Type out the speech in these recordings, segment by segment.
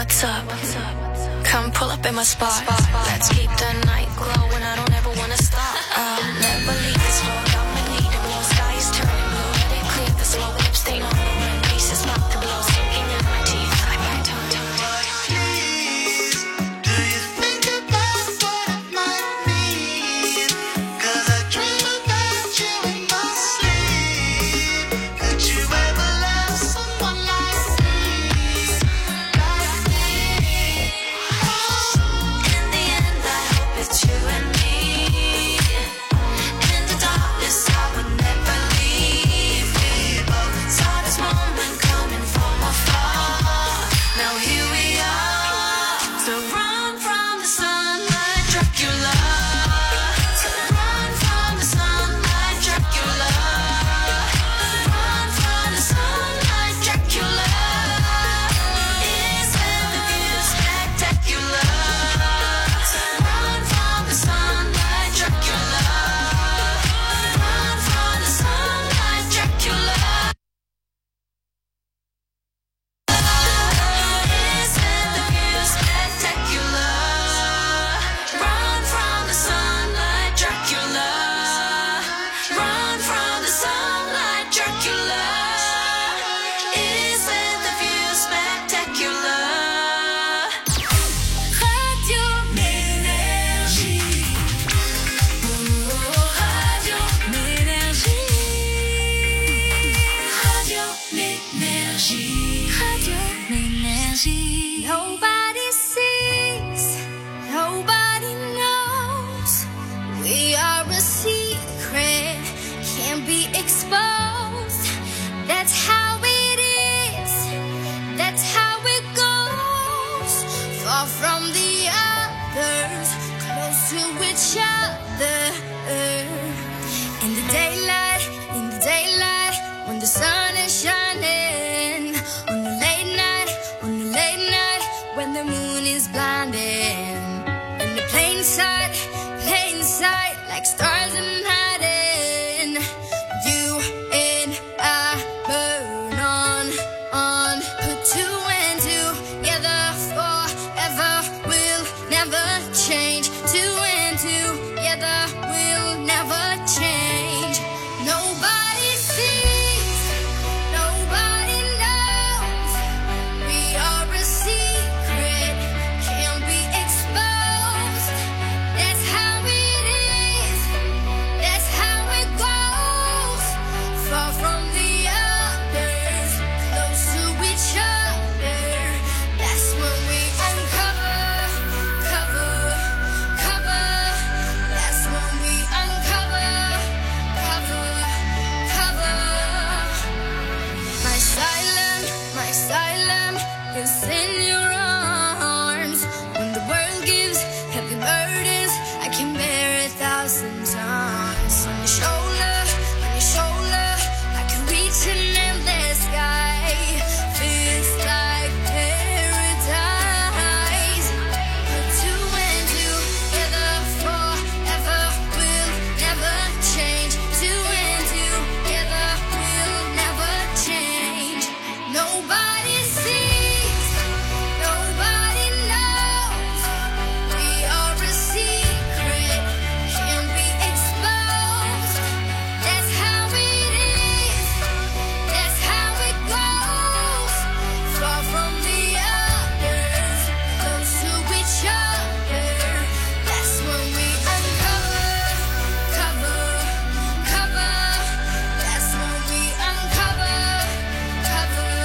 what's up? Come pull up in my spot. Let's keep the night glowing. I don't ever wanna stop. I'll never leave this road. I'ma need it. Blue sky is turning blue. Let it clear the slow lip stain on the rim. Pieces about to blow, sinking in my teeth. Like my tongue. Nobody sees, nobody knows. We are a secret, can't be exposed. That's how it is, that's how it goes. Far from the others, close to each other. In the daylight, when the sun is shining. When the moon is blinding, in the plain sight, like stars in hiding. You and I burn on, put two and two together forever. We'll never change. Two and two together, we'll never change. Nobody sees, nobody knows. We are a secret, can't be exposed. That's how it is, that's how it goes. Far from the others, close to each other. That's when we uncover, cover. That's when we uncover, cover. My silence is in your arms. When the world gives heavy burdens, I can bear 1,000 times. On your shoulder, I can reach an endless sky. Feels like paradise. Put two and two together forever. We'll never change. Two and two together, we'll never change. Nobody sees, nobody knows. We are a secret, can't be exposed. That's how it is, that's how it goes. Far from the others, close to each other. That's when we uncover, cover. That's when we uncover, cover.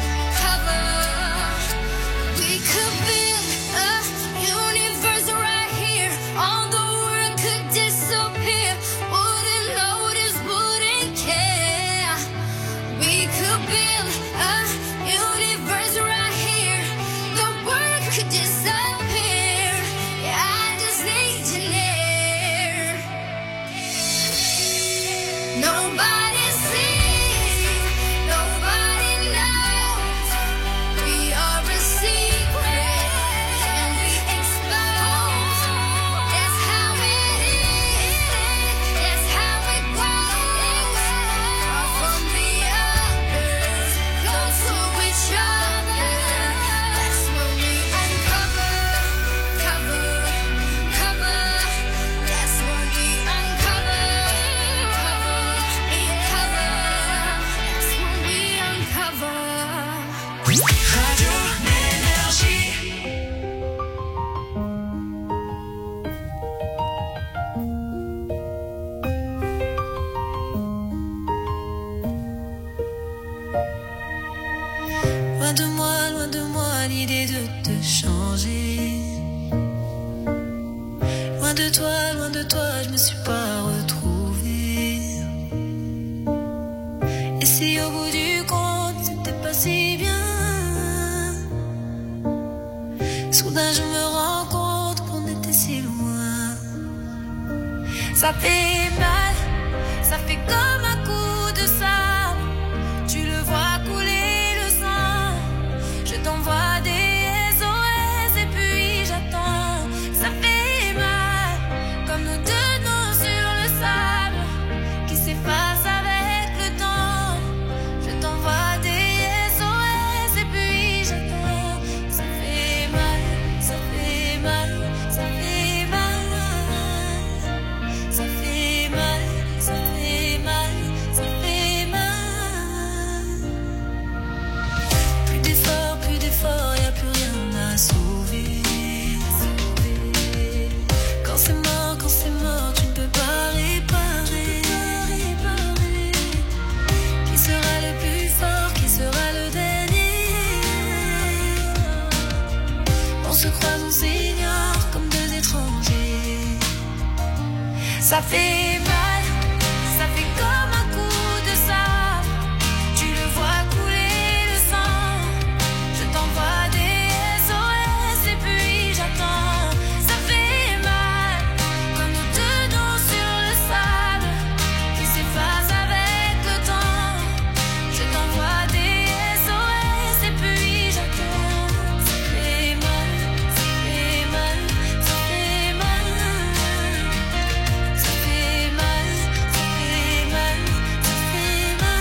We could build a universe right here. All the world could disappear. Wouldn't notice, wouldn't care. We could build a universe right here. The world could disappear. Yeah, I just need you near. Nobody sees, nobody knows. We are a secret, can't be exposed. That's how it is, that's how it goes. Far from the others, close to each other. That's when we changé. Loin de toi, je me suis pas retrouvée. Et si au bout du compte, c'était pas si bien, soudain je me rends compte qu'on était si loin. Ça fait mal, ça fait comme un coup de sable. Tu le vois couler le sang, je t'envoie des SOS et puis j'attends. Ça fait mal, comme nous deux noms sur le sable qui s'effacent avec le temps. Je t'envoie des SOS et puis j'attends. Ça fait mal, ça fait mal, ça fait mal. Ça fait mal, ça fait mal, ça fait mal. Plus d'efforts, y a plus rien à sauver. Quand c'est mort, tu ne peux pas réparer. Qui sera le plus fort, qui sera le dernier? On se croise, on s'ignore comme deux étrangers. Ça fait mal, ça fait comme un coup de sable. Tu le vois couler le sang, je t'envoie des SOS et puis j'attends. Ça fait mal, comme nous deux noms sur le sable qui s'effacent avec le temps. Je t'envoie des SOS et puis j'attends. Ça fait mal, ça fait mal, ça fait mal. Ça fait mal, ça fait mal, ça fait mal.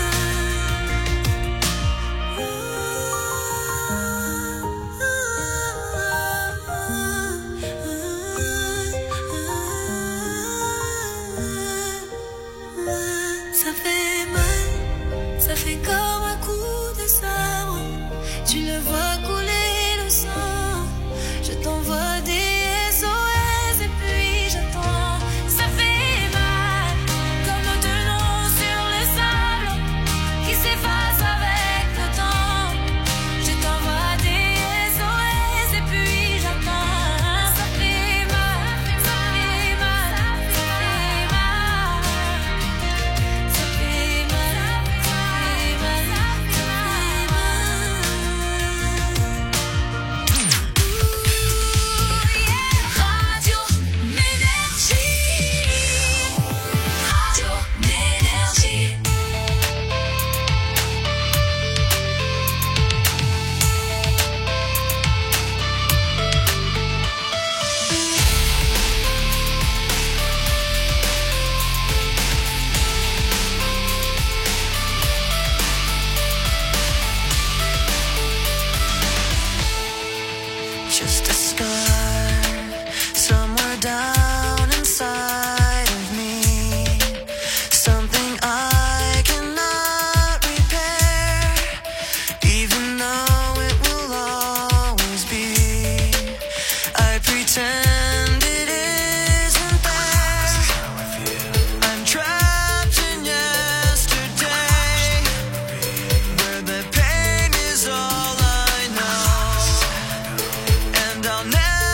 Ça fait mal, ça fait comme un coup de sabre. Tu le vois couler le sang, je t'envoie des SOS et puis j'attends. Ça fait mal, comme nos deux noms sur le sable qui s'effacent avec le temps. Je t'envoie des SOS et puis j'attends. Ça fait mal, ça fait mal, ça fait mal. Ça fait mal, ça fait mal, ça fait mal. Radio Ménergie. Radio Ménergie. Just a scar somewhere down inside of me, something I cannot repair, even though it will always be. I pretend it isn't there. I'm trapped in yesterday, where the pain is all I know. And I'll never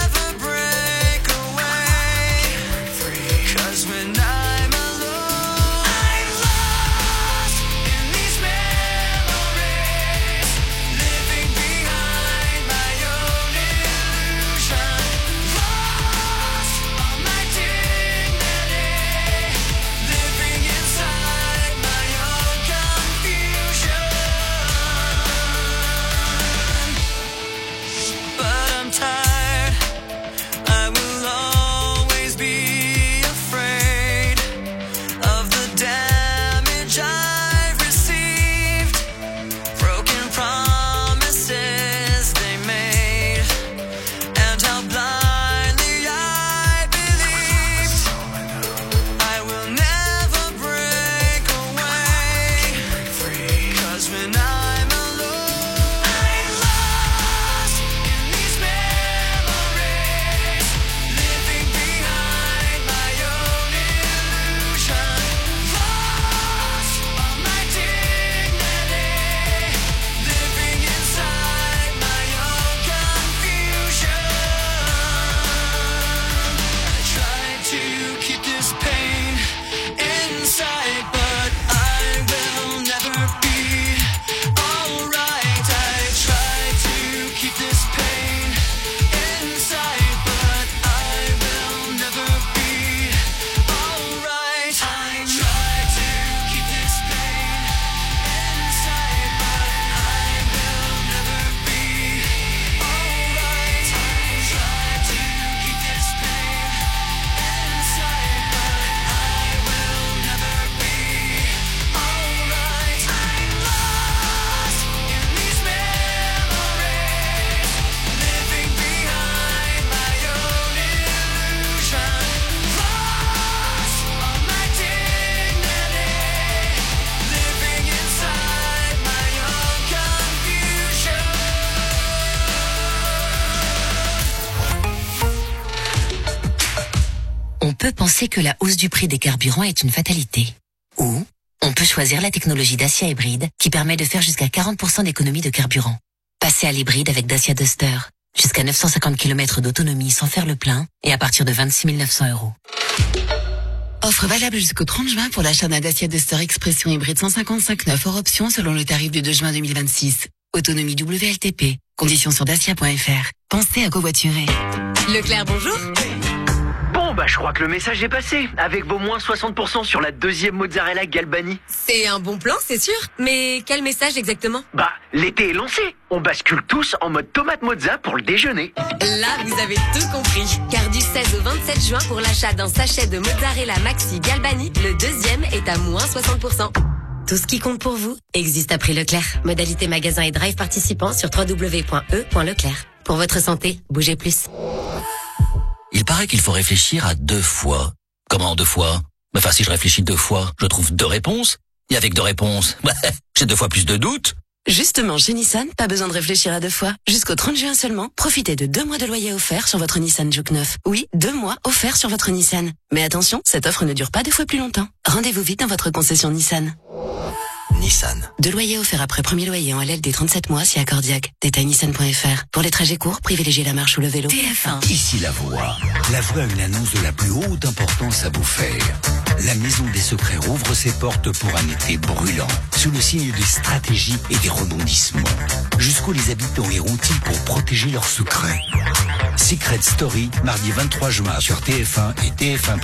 on peut penser que la hausse du prix des carburants est une fatalité. Ou on peut choisir la technologie Dacia hybride qui permet de faire jusqu'à 40% d'économie de carburant. Passez à l'hybride avec Dacia Duster. Jusqu'à 950 km d'autonomie sans faire le plein et à partir de 26 900 €. Offre valable jusqu'au 30 juin pour l'achat d'un Dacia Duster Expression hybride 155 hors option selon le tarif du 2 juin 2026. Autonomie WLTP. Conditions sur dacia.fr. Pensez à covoiturer. Leclerc, bonjour. Bon, je crois que le message est passé. Avec vos moins 60% sur la deuxième mozzarella Galbani. C'est un bon plan, c'est sûr. Mais quel message exactement? L'été est lancé. On bascule tous en mode tomate mozza pour le déjeuner. Là, vous avez tout compris. Car du 16 au 27 juin, pour l'achat d'un sachet de mozzarella Maxi Galbani, le deuxième est à moins 60%. Tout ce qui compte pour vous existe à prix Leclerc. Modalité magasin et drive participants sur www.e.leclerc. Pour votre santé, bougez plus. Il paraît qu'il faut réfléchir à 2 fois. Comment 2 fois? Si je réfléchis 2 fois, je trouve 2 réponses. Et avec 2 réponses, j'ai 2 fois plus de doutes. Justement, chez Nissan, pas besoin de réfléchir à 2 fois. Jusqu'au 30 juin seulement, profitez de 2 mois de loyer offert sur votre Nissan Juke 9. Oui, 2 mois offerts sur votre Nissan. Mais attention, cette offre ne dure pas 2 fois plus longtemps. Rendez-vous vite dans votre concession Nissan. Nissan. 2 loyers offerts après premier loyer en LL des 37 mois si accordiaque. Détail nissan.fr. Pour les trajets courts, privilégiez la marche ou le vélo. TF1. Ici La Voix. La Voix a une annonce de la plus haute importance à vous faire. La Maison des Secrets rouvre ses portes pour un été brûlant, sous le signe des stratégies et des rebondissements. Jusqu'où les habitants iront-ils pour protéger leurs secrets? Secret Story, mardi 23 juin sur TF1 et TF1+.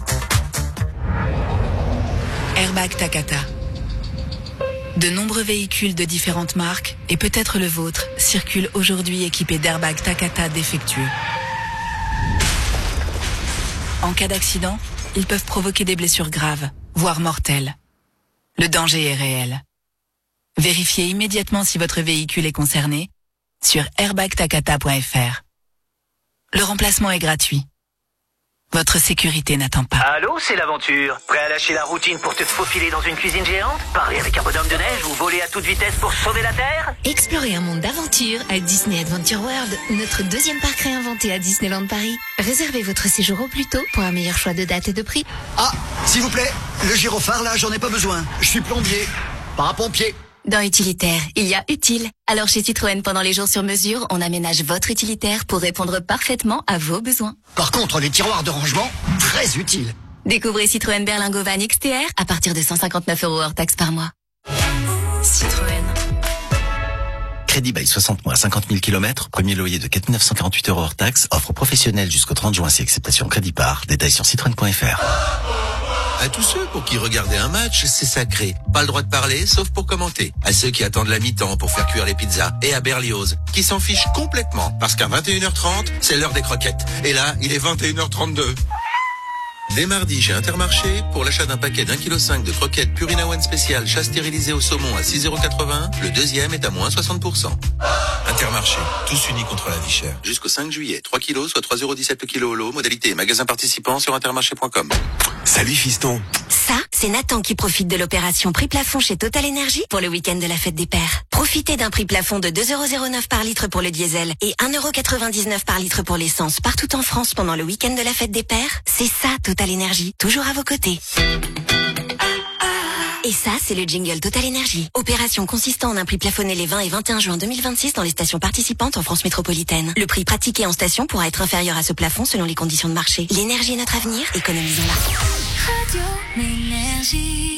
Airbag Takata. De nombreux véhicules de différentes marques, et peut-être le vôtre, circulent aujourd'hui équipés d'airbags Takata défectueux. En cas d'accident, ils peuvent provoquer des blessures graves, voire mortelles. Le danger est réel. Vérifiez immédiatement si votre véhicule est concerné sur airbagtakata.fr. Le remplacement est gratuit. Votre sécurité n'attend pas. Allô, c'est l'aventure. Prêt à lâcher la routine pour te faufiler dans une cuisine géante? Parler avec un bonhomme de neige ou voler à toute vitesse pour sauver la Terre? Explorez un monde d'aventure à Disney Adventure World, notre deuxième parc réinventé à Disneyland Paris. Réservez votre séjour au plus tôt pour un meilleur choix de date et de prix. Ah, s'il vous plaît, le gyrophare là, j'en ai pas besoin. Je suis plombier, parapompier. Dans Utilitaire, il y a utile. Alors chez Citroën, pendant les jours sur mesure, on aménage votre utilitaire pour répondre parfaitement à vos besoins. Par contre, les tiroirs de rangement, très utiles. Découvrez Citroën Berlingo Van XTR à partir de 159 € hors taxe par mois. Citroën. Crédit bail 60 mois, 50 000 km, premier loyer de 4 948 € hors taxe, offre professionnelle jusqu'au 30 juin si acceptation crédit par, détail sur citroën.fr. À tous ceux pour qui regarder un match, c'est sacré. Pas le droit de parler, sauf pour commenter. À ceux qui attendent la mi-temps pour faire cuire les pizzas. Et à Berlioz, qui s'en fichent complètement. Parce qu'à 21h30, c'est l'heure des croquettes. Et là, il est 21h32. Dès mardi, chez Intermarché, pour l'achat d'un paquet d'1,5 kg de croquettes Purina One spécial chat stérilisé au saumon à 6,80 €, le deuxième est à moins 60%. Intermarché, tous unis contre la vie chère. Jusqu'au 5 juillet, 3 kilos, soit 3,17 € le kilo au lot. Modalité magasin participant sur intermarché.com. Salut fiston. Ça, c'est Nathan qui profite de l'opération prix plafond chez Total Energy pour le week-end de la fête des pères. Profitez d'un prix plafond de 2,09 € par litre pour le diesel et 1,99 € par litre pour l'essence partout en France pendant le week-end de la fête des pères. C'est ça, Total Energy, toujours à vos côtés. Et ça, c'est le jingle Total Energy. Opération consistant en un prix plafonné les 20 et 21 juin 2026 dans les stations participantes en France métropolitaine. Le prix pratiqué en station pourra être inférieur à ce plafond selon les conditions de marché. L'énergie est notre avenir, économisons-la. Radio Énergie.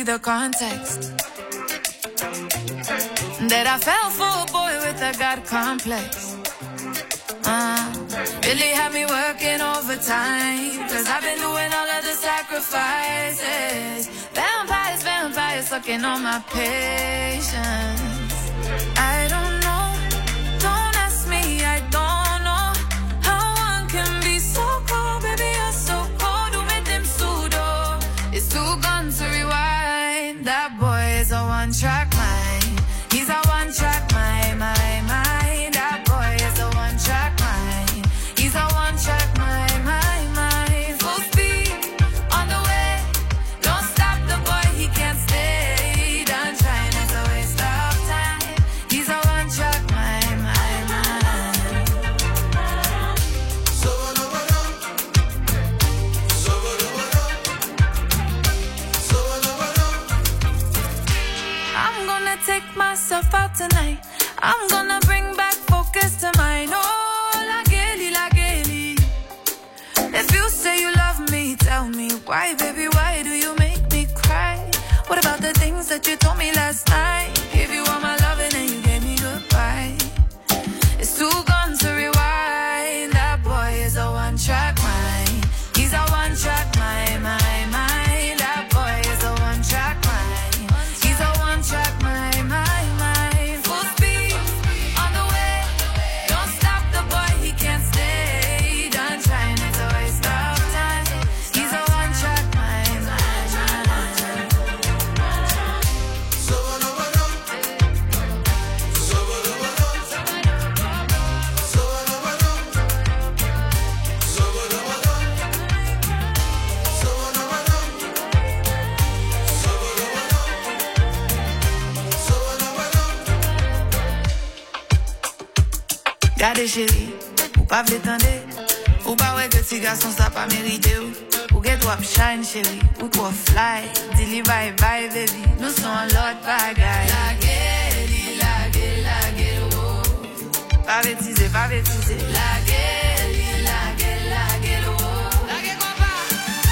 the context. That I fell for a boy with a God complex. Really had me working overtime, 'cause I've been doing all of the sacrifices. Vampires, vampires sucking on my patience. I don't know, don't ask me, I don't know how one can be so cold, baby, you're so cold. Who made them pseudo? It's too gone to rewind. That boy is a one-track mind. He's a one-track mind, mind. That boy is a one-track mind. He's a one-track mind, mind. Full speed on the way. Don't stop the boy, he can't stay. Done trying, it's a waste of time. He's a one-track mind, mind. I'm gonna take myself out tonight. I'm gonna bring back focus to mine. Oh, la Geli. If you say you love me, tell me why, baby, why do you make me cry? What about the things that you told me last night? Give you all my loving and you gave me goodbye. It's too gone to rewind. That boy is a one-track mind. He's a one-track mind, mind. That boy is a one-track mind. He's a one-track mind, mind. Full speed on the way. Don't stop the boy, he can't stay. Done trying, it's a waste of time. He's a one-track mind, mind. Gade chéri, ou pas v'étendre, ou pas ouais que ti garçon ça pas mérité ou get wap shine chéri, ou trop fly, dili bye bye baby, nous sommes l'autre bagaille. La gueule, oh. Pas bêtiser, La gueule, oh. La gueule, quoi pas.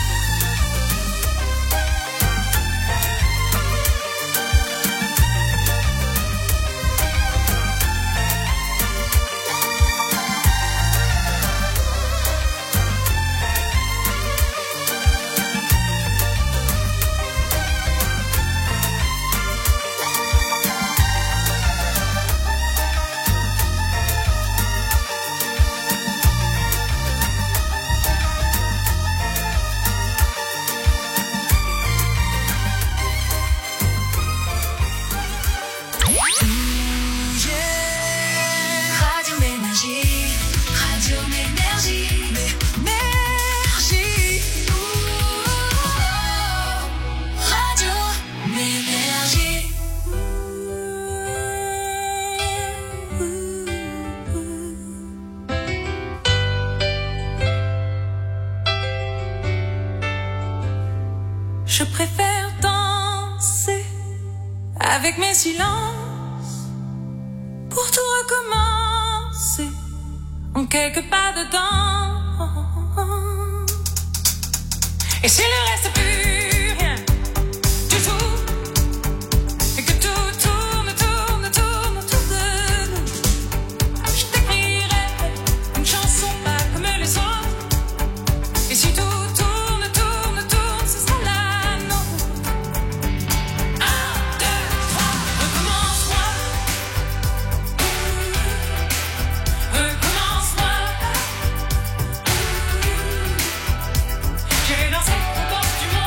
Je préfère danser avec mes silences pour tout recommencer en quelques pas dedans. Et si le reste plus rien du tout, et que tout tourne autour de nous, je t'écrirai une chanson pas comme les autres. Et si tout tourne, ce sera la nôtre. 1, 2, 3, recommence-moi. Recommence-moi. J'irai danser aux portes du monde.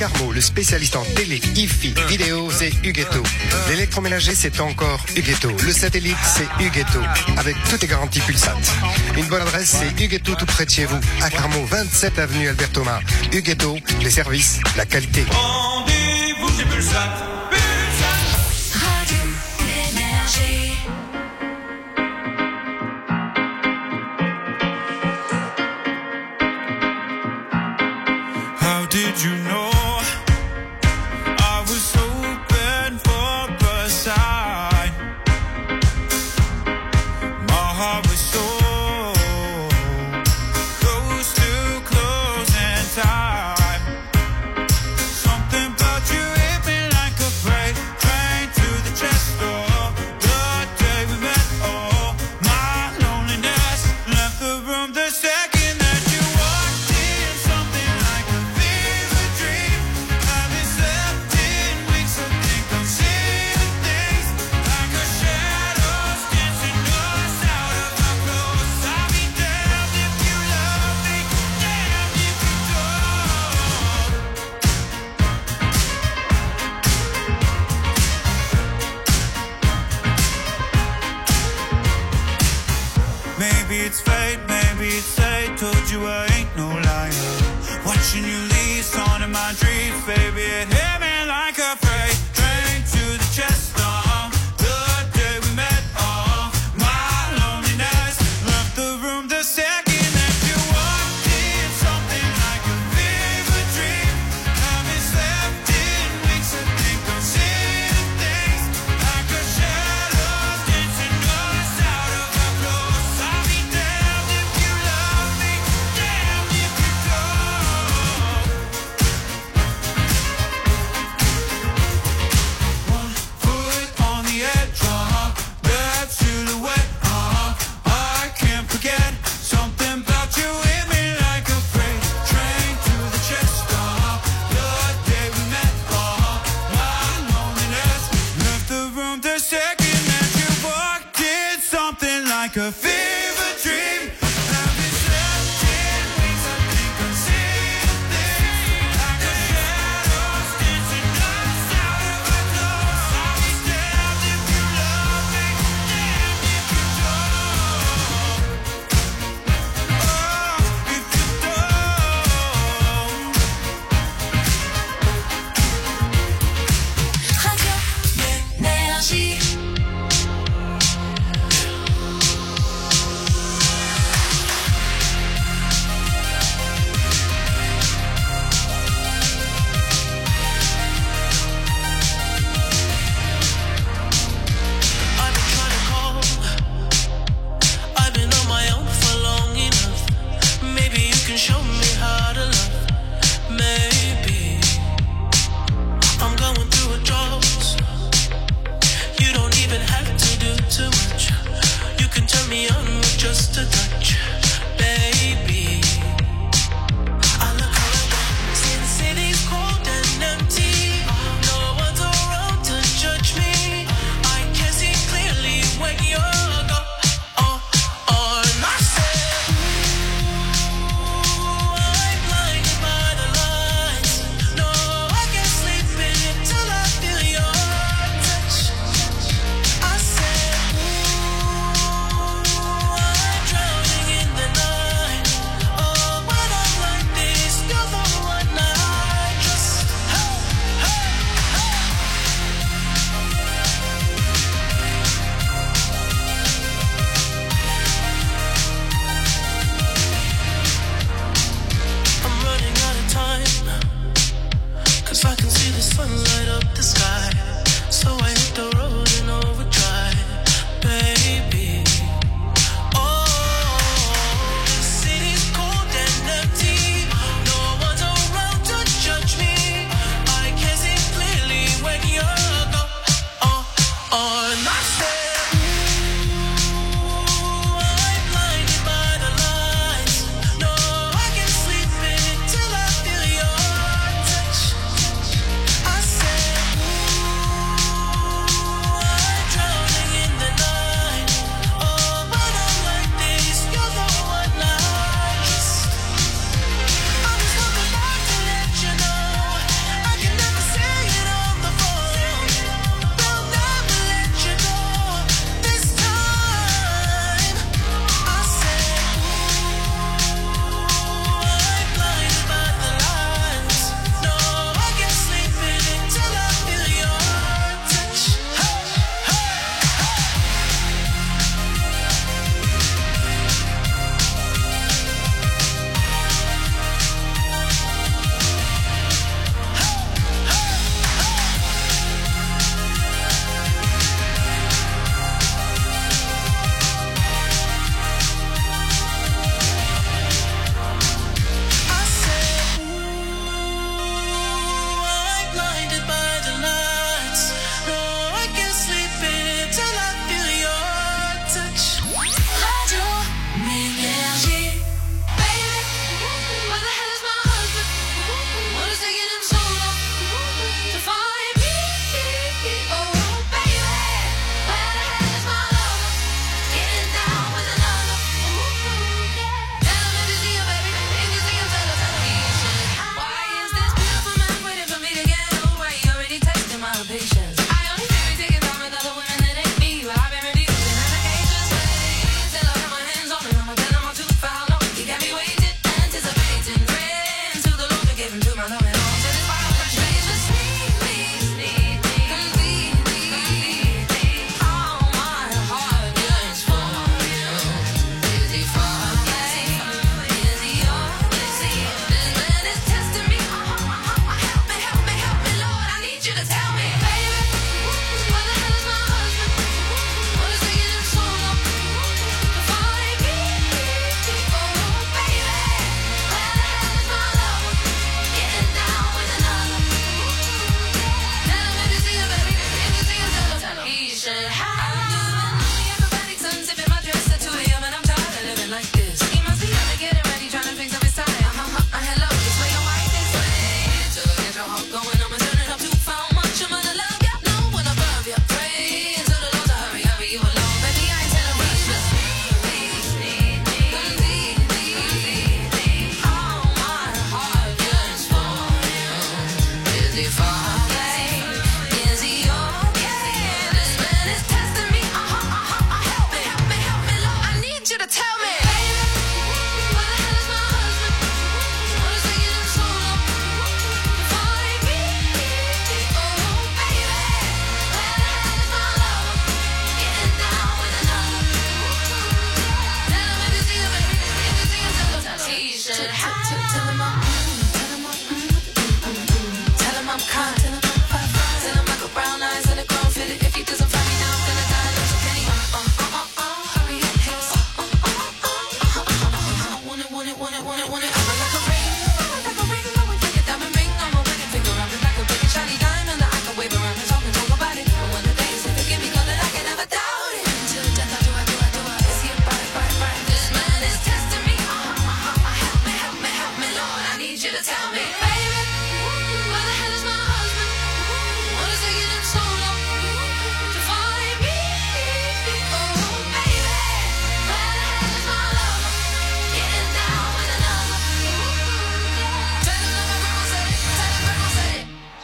Carmo, le spécialiste en télé, hi-fi, vidéo, c'est Huguetto. L'électroménager, c'est encore Huguetto. Le satellite, c'est Huguetto. Avec toutes les garanties Pulsat. Une bonne adresse, c'est Huguetto, tout près de chez vous. À Carmo, 27 avenue Albert Thomas. Huguetto, les services, la qualité. Rendez-vous chez Pulsat. Radio Énergie. How did you know I was open for the sign? My heart was so close to closing time. Something about you hit me like a freight train to the chest door. The day we met, oh, my loneliness left the room the second that you walked in. Something like a fever dream. Haven't slept in weeks, I think I'm seeing things like a shadow dancing us out of our clothes. I'll be damned if you love me, damned if you don't. Maybe it's fate, maybe it's fate. Told you I ain't no liar. Watching you leave, on in my dreams, baby. It hit me like a freight train to the chest. The day we met, my loneliness left the room the second that you walked in. Something like a fever dream. Haven't slept in weeks, I think I'm seeing things like a shadow dancing us out of our clothes. I'll be damned if you love me, damned if you don't. One foot on the edge, that silhouette, I can't forget. Something about you hit me like a freight train to the chest. The day we met, my loneliness left the room the second that you walked in. Something like a fever dream. Haven't slept in weeks, I think I'm seeing things like a shadow dancing us out of our clothes. I'll be damned if you love me, damned if you don't. Oh, if you don't. Radio Énergie. I've been trying to call. I've been on my own for long enough. Maybe you can show me how to love. Maybe I'm going through a drought. You don't even have to do too much. You can turn me on with just a touch, baby. I look around, see the city's cold and empty. No one's around to judge me. I can see clearly when you're gone. And I said, ooh, I'm blinded by the lights. No, I can't sleep until I feel your touch. I said, ooh, I'm drowning in the night. Oh, when I'm like this, you're the one I trust. Hey, hey, hey. I'm running out of time, 'cause I can see the sun light up the sky. So I hit the road in overdrive, baby. Oh, the city's cold and empty. No one's around to judge me. I can see clearly when you're gone. And I said, ooh, I'm blinded by the lights. No, I can't sleep until I feel your touch. I said, ooh, I'm drowning in the night. Oh, when I'm like this, you're the one I trust. I was looking back to let you know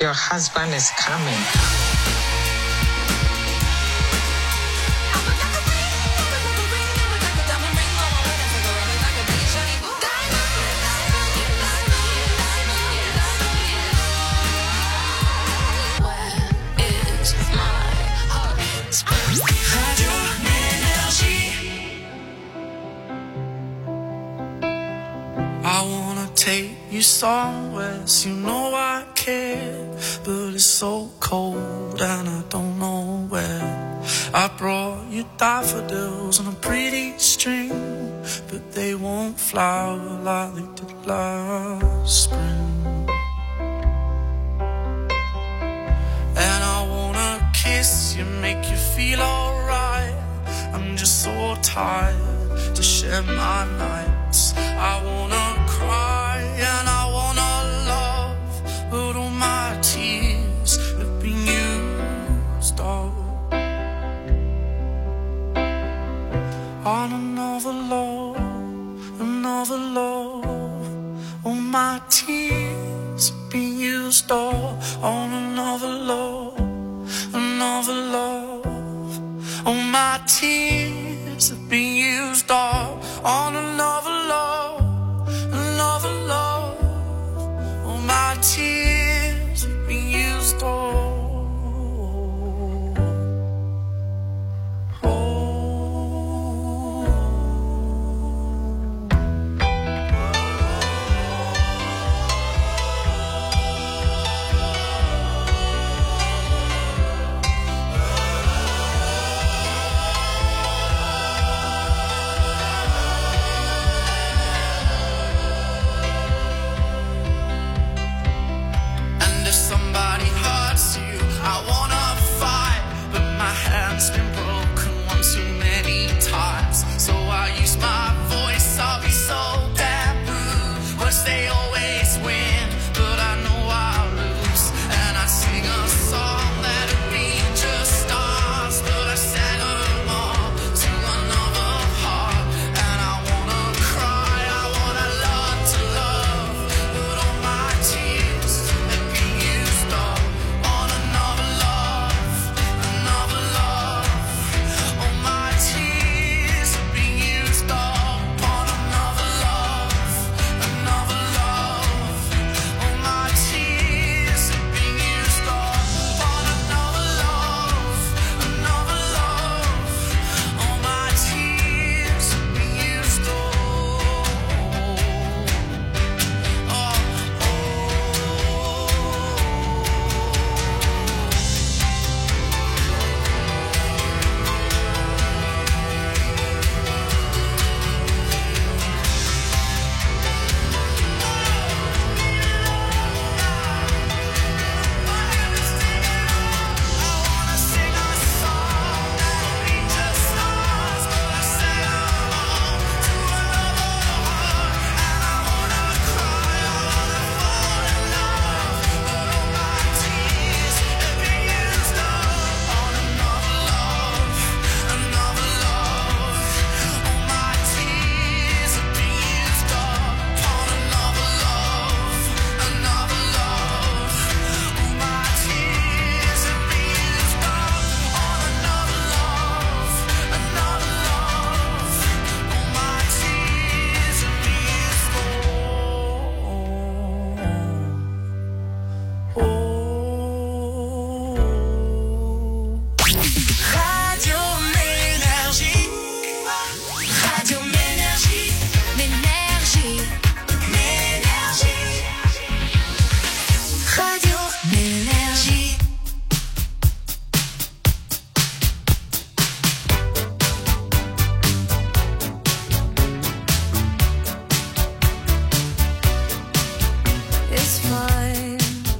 your husband is coming. I wanna take you somewhere, so you know I care, but it's so cold and I don't know where. I brought you daffodils on a pretty string, but they won't flower like they did last spring. And I wanna kiss you, make you feel alright. I'm just so tired to share my nights. I wanna cry and I wanna love, but all my tears have been used up on another love, another love. All my tears have been used up on another love, another love. All my tears have been used up on another love, another love. All my tears have been used up.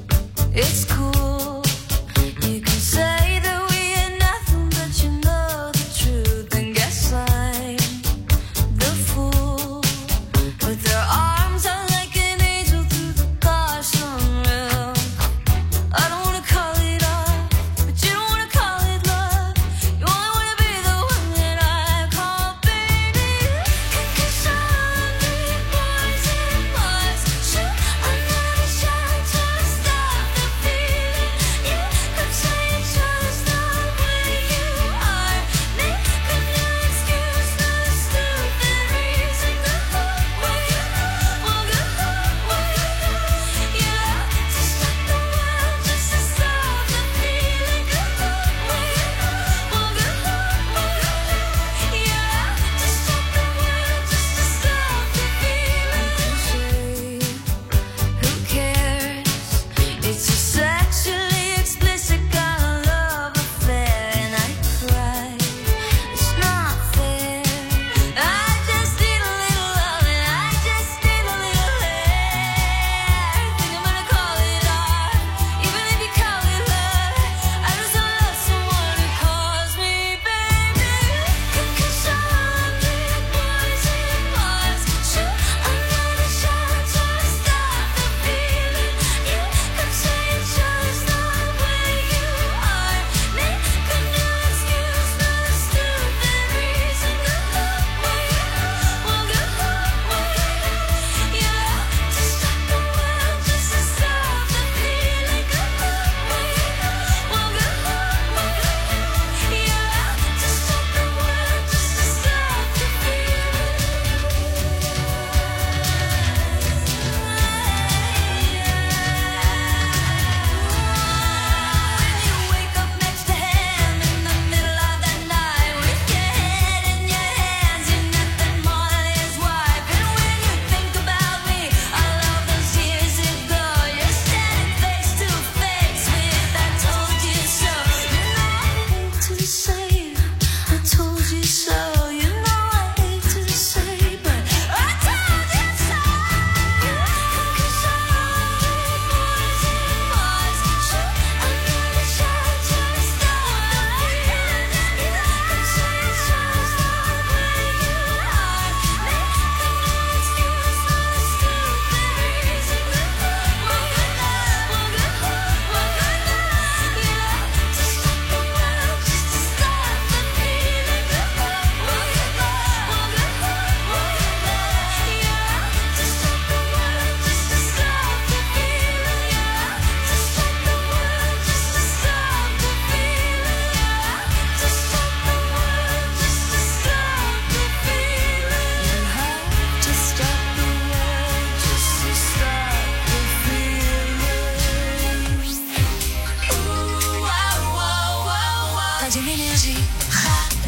It's cool. You can say that we ain't nothing, but you know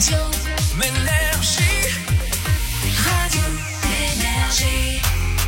Radio Ménergie. Radio Ménergie.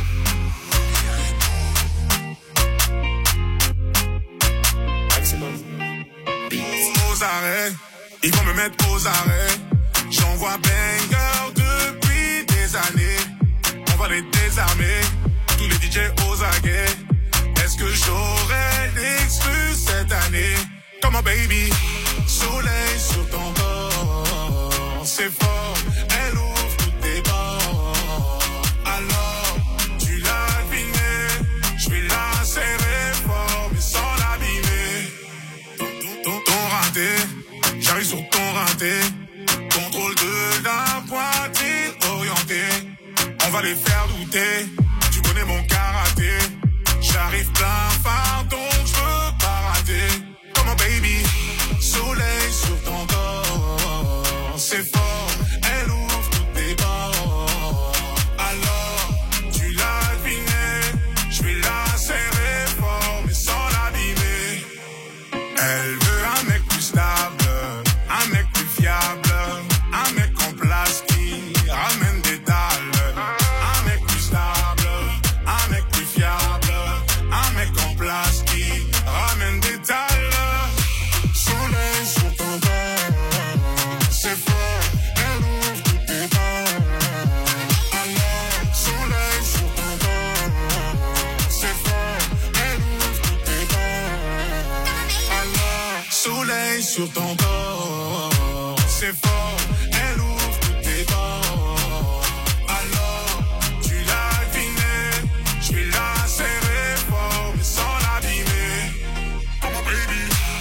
Aux arrêts, ils vont me mettre aux arrêts. J'envoie banger depuis des années. On va les désarmer, tous les DJ aux aguets. Est-ce que j'aurai l'exclu cette année? Come on baby, soleil sur ton corps, c'est fort, elle ouvre toutes tes bords. Alors, tu l'as deviné, je vais la serrer fort, mais sans l'abîmer. Ton raté, j'arrive sur ton raté. Contrôle de la poitrine orientée. On va les faire douter, tu connais mon karaté. J'arrive plein phare, donc je veux pas rater. Come on baby, soleil sur ton corps, c'est fort, elle ouvre toutes tes bords. Alors, tu l'as deviné, je vais la serrer fort, mais sans l'abîmer. Elle veut un mec plus stable, un mec plus fiable, un mec en place qui ramène des dalles. Un mec plus stable, un mec plus fiable, un mec en place qui ramène des dalles. Soleil sur ton corps, c'est fort, elle ouvre toutes tes bords. Alors, soleil sur ton corps, c'est fort, elle ouvre toutes tes bords. Alors, soleil sur ton corps, c'est fort, elle ouvre toutes tes bords. Alors, tu l'as deviné, je vais la serrer fort, mais sans l'abîmer. Come on baby.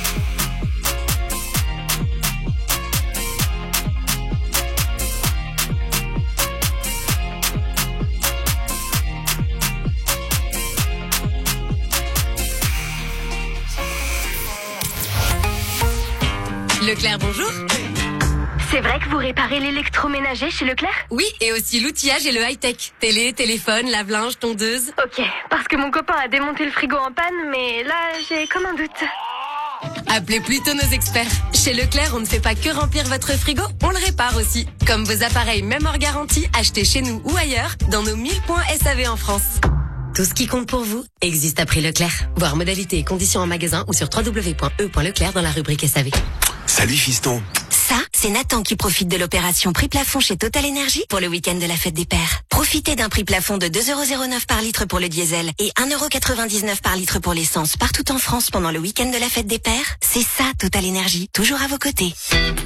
Leclerc, bonjour. C'est vrai que vous réparez l'électroménager chez Leclerc? Oui, et aussi l'outillage et le high-tech. Télé, téléphone, lave-linge, tondeuse. Ok, parce que mon copain a démonté le frigo en panne, mais là, j'ai comme un doute. Appelez plutôt nos experts. Chez Leclerc, on ne fait pas que remplir votre frigo, on le répare aussi. Comme vos appareils, même hors garantie, achetés chez nous ou ailleurs, dans nos 1000 points SAV en France. Tout ce qui compte pour vous existe à prix Leclerc. Voir modalités et conditions en magasin ou sur www.e.leclerc dans la rubrique SAV. Salut fiston. Ça, c'est Nathan qui profite de l'opération prix plafond chez Total Energy pour le week-end de la fête des pères. Profitez d'un prix plafond de 2,09€ par litre pour le diesel et 1,99€ par litre pour l'essence partout en France pendant le week-end de la fête des pères. C'est ça, Total Energy, toujours à vos côtés.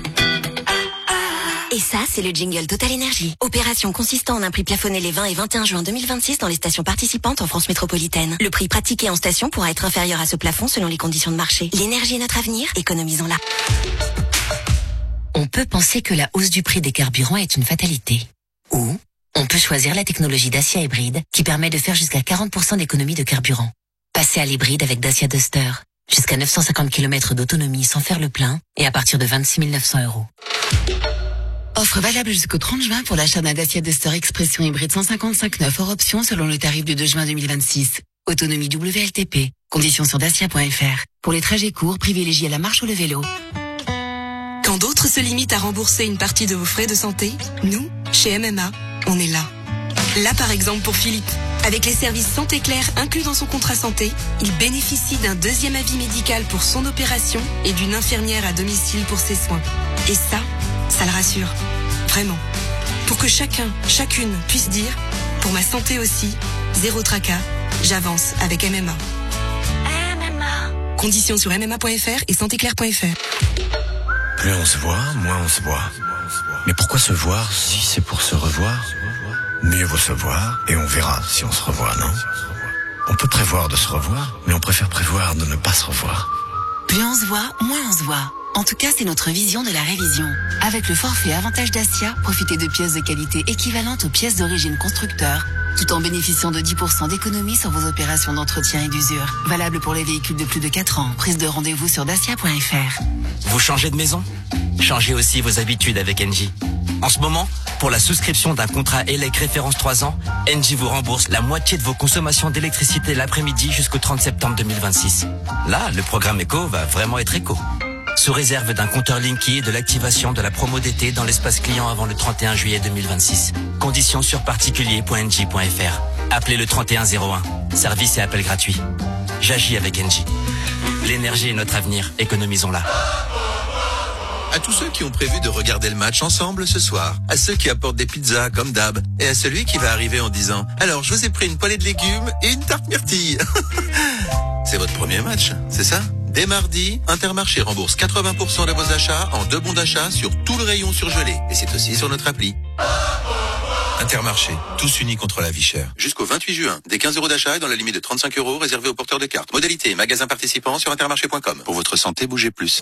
Et ça, c'est le jingle Total Energy. Opération consistant en un prix plafonné les 20 et 21 juin 2026 dans les stations participantes en France métropolitaine. Le prix pratiqué en station pourra être inférieur à ce plafond selon les conditions de marché. L'énergie est notre avenir, économisons-la. On peut penser que la hausse du prix des carburants est une fatalité. Ou on peut choisir la technologie Dacia hybride qui permet de faire jusqu'à 40% d'économie de carburant. Passez à l'hybride avec Dacia Duster. Jusqu'à 950 km d'autonomie sans faire le plein et à partir de 26 900 €. Offre valable jusqu'au 30 juin pour l'achat d'un Dacia Duster Expression hybride 155.9 hors option selon le tarif du 2 juin 2026. Autonomie WLTP. Conditions sur dacia.fr. Pour les trajets courts, privilégiez la marche ou le vélo. Quand d'autres se limitent à rembourser une partie de vos frais de santé, nous, chez MMA, on est là. Là par exemple pour Philippe. Avec les services Santé Claire inclus dans son contrat santé, il bénéficie d'un deuxième avis médical pour son opération et d'une infirmière à domicile pour ses soins. Et ça le rassure. Vraiment. Pour que chacun, chacune puisse dire, pour ma santé aussi, zéro tracas, j'avance avec MMA. MMA. Conditions sur MMA.fr et santéclaire.fr. Plus on se voit, moins on se voit. Mais pourquoi se voir si c'est pour se revoir? Mieux vaut se voir et on verra si on se revoit, non? On peut prévoir de se revoir, mais on préfère prévoir de ne pas se revoir. Plus on se voit, moins on se voit. En tout cas, c'est notre vision de la révision. Avec le forfait Avantage Dacia, profitez de pièces de qualité équivalentes aux pièces d'origine constructeur, tout en bénéficiant de 10% d'économie sur vos opérations d'entretien et d'usure. Valable pour les véhicules de plus de 4 ans. Prise de rendez-vous sur dacia.fr. Vous changez de maison? Changez aussi vos habitudes avec Engie. En ce moment, pour la souscription d'un contrat ELEC référence 3 ans, Engie vous rembourse la moitié de vos consommations d'électricité l'après-midi jusqu'au 30 septembre 2026. Là, le programme éco va vraiment être éco. sous réserve d'un compteur Linky et de l'activation de la promo d'été dans l'espace client avant le 31 juillet 2026. Conditions sur particulier.engie.fr. Appelez le 3101. Service et appel gratuit. J'agis avec Engie. L'énergie est notre avenir, économisons-la. À tous ceux qui ont prévu de regarder le match ensemble ce soir, à ceux qui apportent des pizzas comme d'hab, et à celui qui va arriver en disant « Alors, je vous ai pris une poêlée de légumes et une tarte myrtille ». C'est votre premier match, c'est ça ? Dès mardi, Intermarché rembourse 80% de vos achats en 2 bons d'achat sur tout le rayon surgelé. Et c'est aussi sur notre appli. Intermarché, tous unis contre la vie chère. Jusqu'au 28 juin, des 15 € d'achat et dans la limite de 35 € réservés aux porteurs de cartes. Modalité, magasin participant sur intermarché.com. Pour votre santé, bougez plus.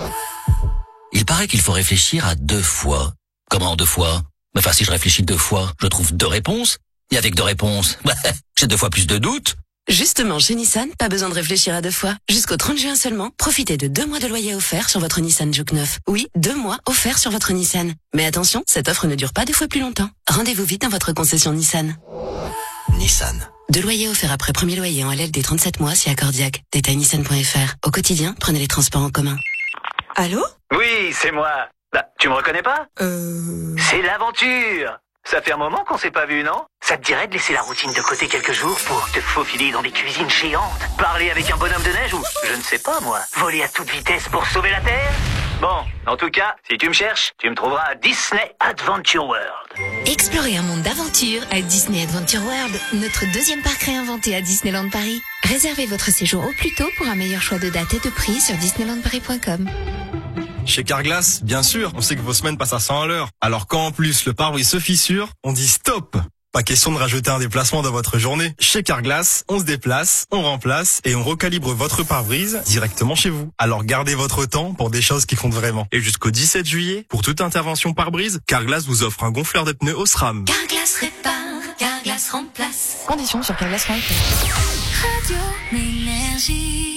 Il paraît qu'il faut réfléchir à 2 fois. Comment 2 fois ? Enfin, si je réfléchis 2 fois, je trouve 2 réponses. Et avec 2 réponses, j'ai 2 fois plus de doutes. Justement, chez Nissan, pas besoin de réfléchir à 2 fois. Jusqu'au 30 juin seulement, profitez de 2 mois de loyer offert sur votre Nissan Juke 9. Oui, 2 mois offerts sur votre Nissan. Mais attention, cette offre ne dure pas 2 fois plus longtemps. Rendez-vous vite dans votre concession Nissan. Nissan. 2 loyers offerts après premier loyer en LLD 37 mois si accordiaque. Détail nissan.fr. Au quotidien, prenez les transports en commun. Allô ? Oui, c'est moi. Bah, tu me reconnais pas ? C'est l'aventure. Ça fait un moment qu'on s'est pas vu, non ? Ça te dirait de laisser la routine de côté quelques jours pour te faufiler dans des cuisines géantes, parler avec un bonhomme de neige ou, je ne sais pas moi, voler à toute vitesse pour sauver la Terre ? Bon, en tout cas, si tu me cherches, tu me trouveras à Disney Adventure World. Explorez un monde d'aventure à Disney Adventure World, notre 2e parc réinventé à Disneyland Paris. Réservez votre séjour au plus tôt pour un meilleur choix de date et de prix sur disneylandparis.com. Chez Carglass, bien sûr, on sait que vos semaines passent à 100 à l'heure. Alors quand en plus le pare-brise se fissure, on dit stop. Pas question de rajouter un déplacement dans votre journée. Chez Carglass, on se déplace, on remplace et on recalibre votre pare-brise directement chez vous. Alors gardez votre temps pour des choses qui comptent vraiment. Et jusqu'au 17 juillet, pour toute intervention pare-brise, Carglass vous offre un gonfleur de pneus Osram. Carglass répare, Carglass remplace. Conditions sur carglass.fr. Radio Énergie.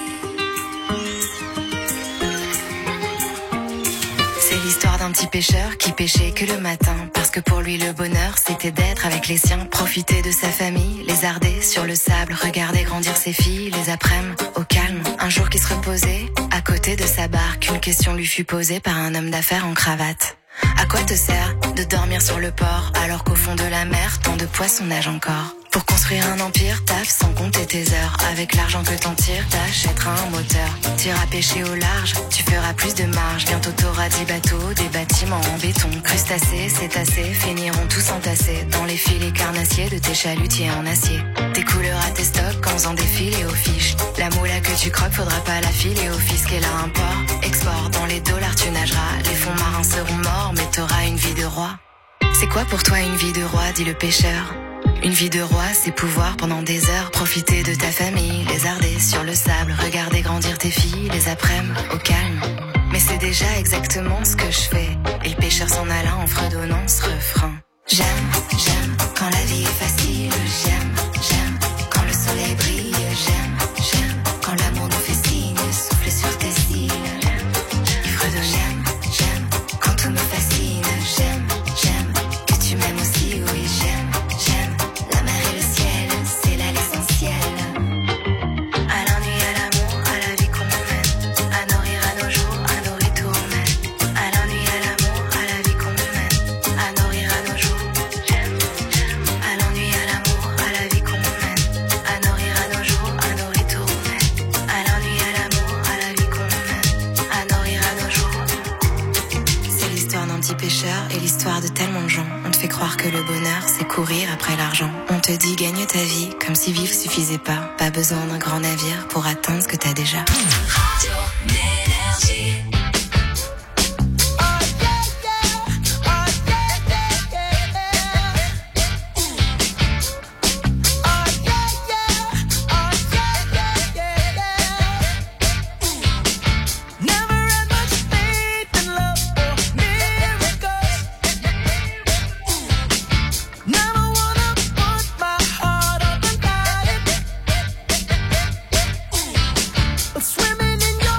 C'est l'histoire d'un petit pêcheur qui pêchait que le matin. Parce que pour lui le bonheur c'était d'être avec les siens. Profiter de sa famille, lézarder sur le sable. Regarder grandir ses filles, les après-midi au calme. Un jour qui se reposait, à côté de sa barque. Une question lui fut posée par un homme d'affaires en cravate. À quoi te sert de dormir sur le port alors qu'au fond de la mer tant de poissons nagent encore? Pour construire un empire, taffe sans compter tes heures. Avec l'argent que t'en tires, t'achèteras un moteur. T'iras pêcher au large, tu feras plus de marge. Bientôt t'auras 10 bateaux, des bâtiments en béton. Crustacés, cétacés, finiront tous entassés dans les filets carnassiers de tes chalutiers en acier. Tes couleurs à tes stocks en faisant défiler aux fiches. La moula que tu croques, faudra pas la filer au fisc. Et là, import, export, dans les dollars tu nageras. Les fonds marins seront morts, mais t'auras une vie de roi. C'est quoi pour toi une vie de roi, dit le pêcheur? Une vie de roi, c'est pouvoir pendant des heures profiter de ta famille, lézarder sur le sable, regarder grandir tes filles, les après-midi au calme. Mais c'est déjà exactement ce que je fais. Et le pêcheur s'en alla en fredonnant ce refrain. J'aime, j'aime quand la vie est facile. J'aime, j'aime quand le soleil brille. J'aime, j'aime quand l'amour nous fait signe. Souffler sur tes cils. Il fredonne. J'aime, j'aime quand tout me fascine. J'aime, j'aime que tu m'aimes aussi. Oui, j'aime, j'aime la mer et le ciel. C'est là l'essentiel. À la nuit, à l'amour, à la vie qu'on mène. À nos rires, à nos jours, à nos rites où on mène. À la nuit, à l'amour, à la vie qu'on mène. À nos rires, à nos jours. J'aime, j'aime. À l'ennui, à l'amour, à la vie qu'on mène. À nos rires, à nos jours, à nos rites où on mène. À l'ennui, à l'amour, à la vie qu'on mène. À nos rires, à nos jours. C'est l'histoire d'un petit pêcheur et l'histoire de tellement de gens. On te fait croire que le bonheur, c'est courir après l'argent. On te dit gagne ta vie, comme si vivre suffisait pas. Pas besoin d'un grand navire pour atteindre ce que t'as déjà. Radio Énergie. Swimming in your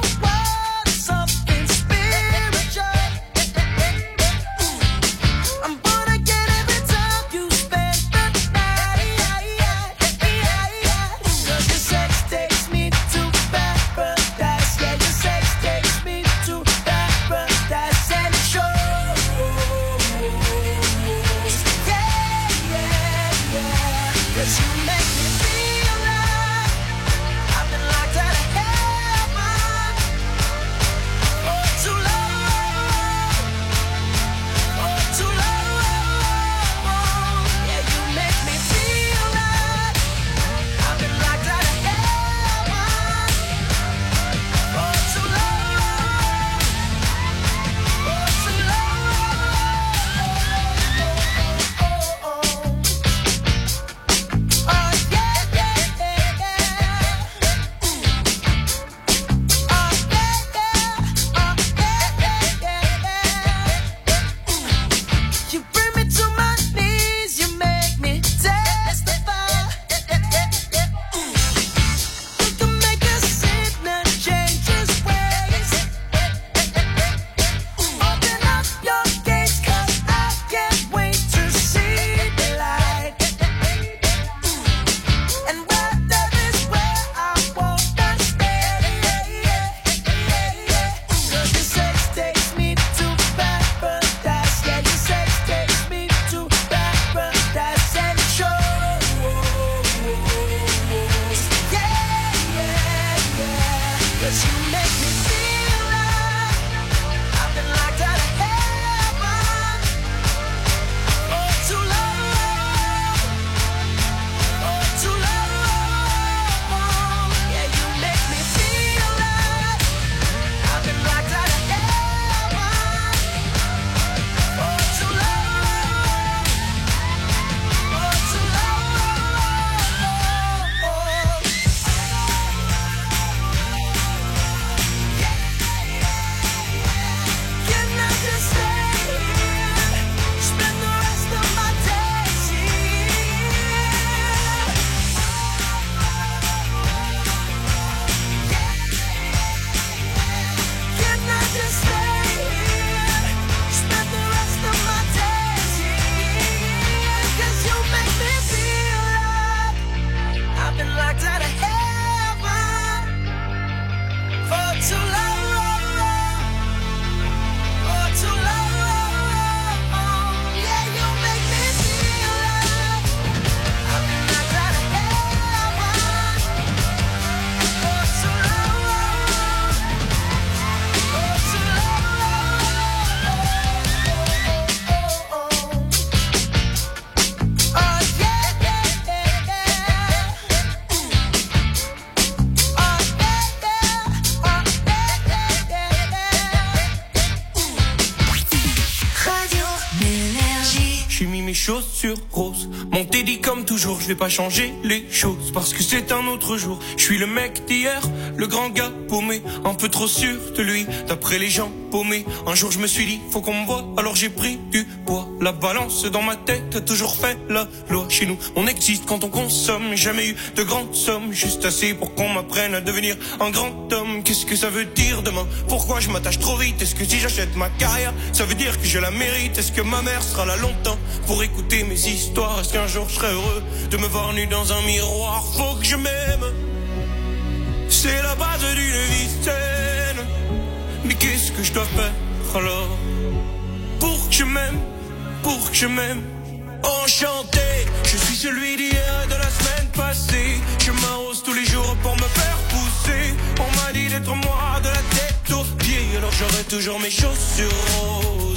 j'ai mis mes chaussures roses. Mon dit comme toujours, je vais pas changer les choses parce que c'est un autre jour. Je suis le mec d'hier, le grand gars paumé, un peu trop sûr de lui, d'après les gens paumés. Un jour je me suis dit, faut qu'on me voie, alors j'ai pris du poids. La balance dans ma tête a toujours fait la loi. Chez nous, on existe quand on consomme, jamais eu de grandes sommes, juste assez pour qu'on m'apprenne à devenir un grand homme. Qu'est-ce que ça veut dire demain? Pourquoi je m'attache trop vite? Est-ce que si j'achète ma carrière, ça veut dire que je la mérite? Est-ce que ma mère sera là longtemps pour écouter mes histoires? Est-ce qu'un jour je serai heureux de me voir nu dans un miroir? Faut que je m'aime, c'est la base d'une vie saine. Mais qu'est-ce que je dois faire alors pour que je m'aime, pour que je m'aime? Enchanté, je suis celui d'hier et de la semaine passée. Je m'arrose tous les jours pour me faire pousser. On m'a dit d'être moi de la tête aux pieds, alors j'aurai toujours mes chaussures roses.